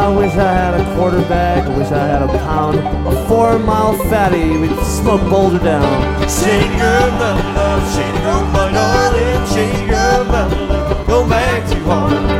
wish I had a quarterback. I wish I had a pound. A 4-mile fatty. We'd smoke Boulder down. Shady girl, love, love. Shady girl, my darling. Shady girl, love, love. Go back to home.